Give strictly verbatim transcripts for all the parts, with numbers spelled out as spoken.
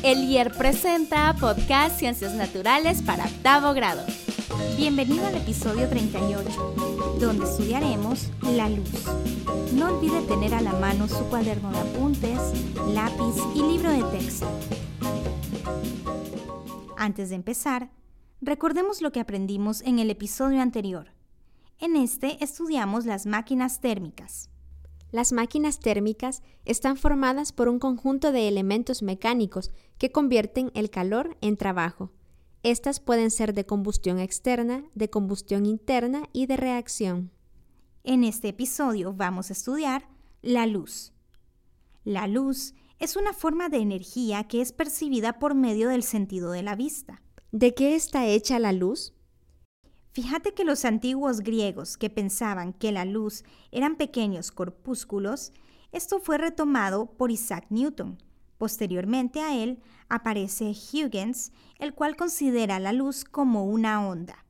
El I E R presenta Podcast Ciencias Naturales para octavo grado. Bienvenido al episodio treinta y ocho, donde estudiaremos la luz. No olvide tener a la mano su cuaderno de apuntes, lápiz y libro de texto. Antes de empezar, recordemos lo que aprendimos en el episodio anterior. En este estudiamos las máquinas térmicas. Las máquinas térmicas están formadas por un conjunto de elementos mecánicos que convierten el calor en trabajo. Estas pueden ser de combustión externa, de combustión interna y de reacción. En este episodio vamos a estudiar la luz. La luz es una forma de energía que es percibida por medio del sentido de la vista. ¿De qué está hecha la luz? Fíjate que los antiguos griegos que pensaban que la luz eran pequeños corpúsculos, esto fue retomado por Isaac Newton. Posteriormente a él aparece Huygens, el cual considera la luz como una onda.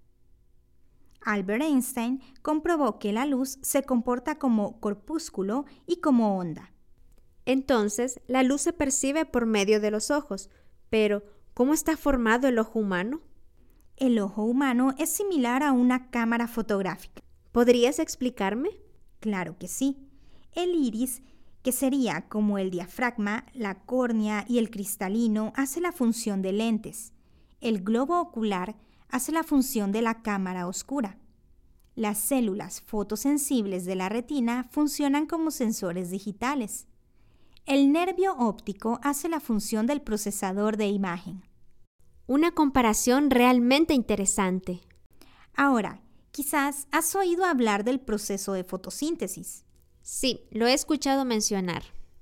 Albert Einstein comprobó que la luz se comporta como corpúsculo y como onda. Entonces, la luz se percibe por medio de los ojos, pero ¿cómo está formado el ojo humano? El ojo humano es similar a una cámara fotográfica. ¿Podrías explicarme? Claro que sí. El iris, que sería como el diafragma, la córnea y el cristalino, hace la función de lentes. El globo ocular hace la función de la cámara oscura. Las células fotosensibles de la retina funcionan como sensores digitales. El nervio óptico hace la función del procesador de imagen. Una comparación realmente interesante. Ahora, quizás has oído hablar del proceso de fotosíntesis. Sí, lo he escuchado mencionar.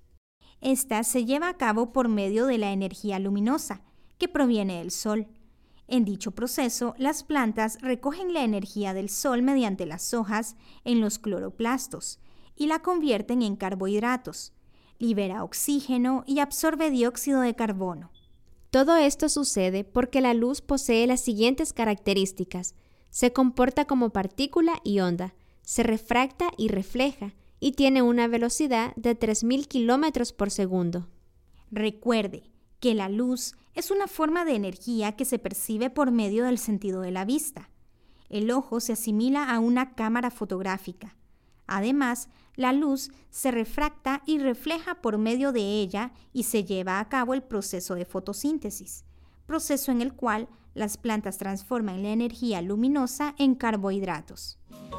Esta se lleva a cabo por medio de la energía luminosa, que proviene del sol. En dicho proceso, las plantas recogen la energía del sol mediante las hojas en los cloroplastos y la convierten en carbohidratos, libera oxígeno y absorbe dióxido de carbono. Todo esto sucede porque la luz posee las siguientes características. Se comporta como partícula y onda, se refracta y refleja, y tiene una velocidad de tres mil kilómetros por segundo. Recuerde que la luz es una forma de energía que se percibe por medio del sentido de la vista. El ojo se asimila a una cámara fotográfica. Además, la luz se refracta y refleja por medio de ella y se lleva a cabo el proceso de fotosíntesis, proceso en el cual las plantas transforman la energía luminosa en carbohidratos.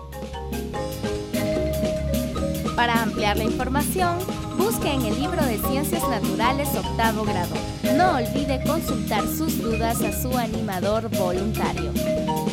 Para ampliar la información, busque en el libro de Ciencias Naturales octavo grado. No olvide consultar sus dudas a su animador voluntario.